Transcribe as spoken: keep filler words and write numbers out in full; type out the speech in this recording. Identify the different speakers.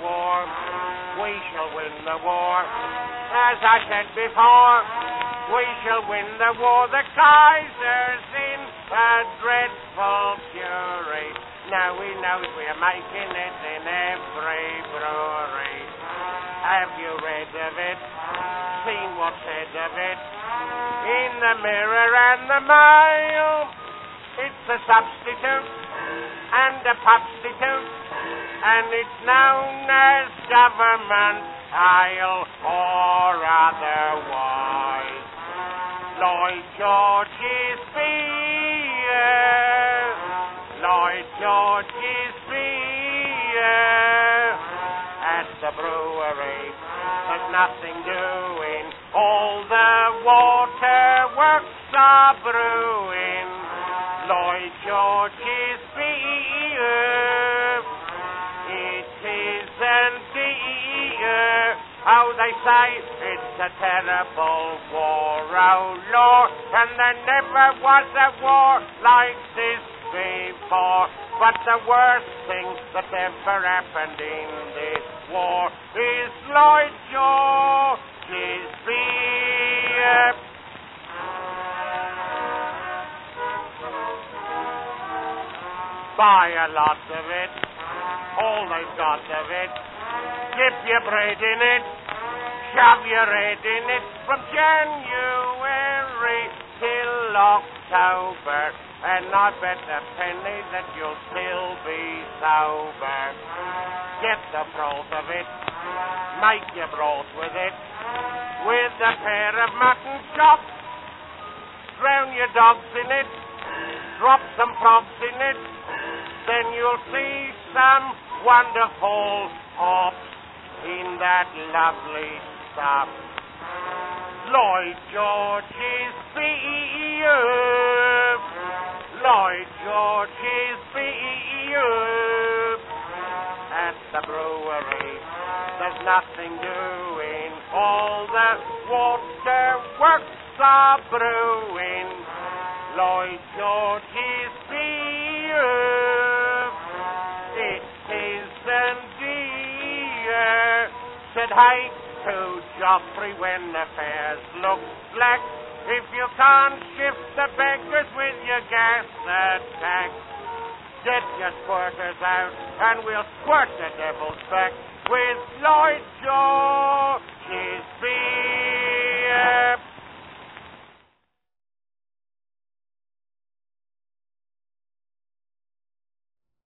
Speaker 1: war. We shall win the war. As I said before, we shall win the war. The Kaiser's in a dreadful fury. Now he knows we're making it in every brewery. Have you read of it? Seen what's said of it? In the Mirror and the Mail. It's a substitute and a substitute, and it's known as government ale or otherwise. Lloyd George is beer. Lloyd George is beer. At the brewery, there's nothing doing. All the waterworks are brewing. Lloyd George is beer. It isn't beer. How they say it's a terrible war, oh Lord, and there never was a war like this before. But the worst thing that ever happened in this war is Lloyd George's beer. Buy a lot of it, all they've got of it. Dip your bread in it, shove your head in it from January till October. And I bet a penny that you'll still be sober. Get the broth of it, make your broth with it, with a pair of mutton chops. Drown your dogs in it, drop some props in it, then you'll see some wonderful hops in that lovely stuff. Lloyd George is beer. Lloyd George is beer. At the brewery, there's nothing doing. All the waterworks are brewing. Lloyd George is beer. It isn't beer. Said hey to Joffrey when the fares look black. If you can't shift the beggars with your gas attack, get your squirters out and we'll squirt the devil's back.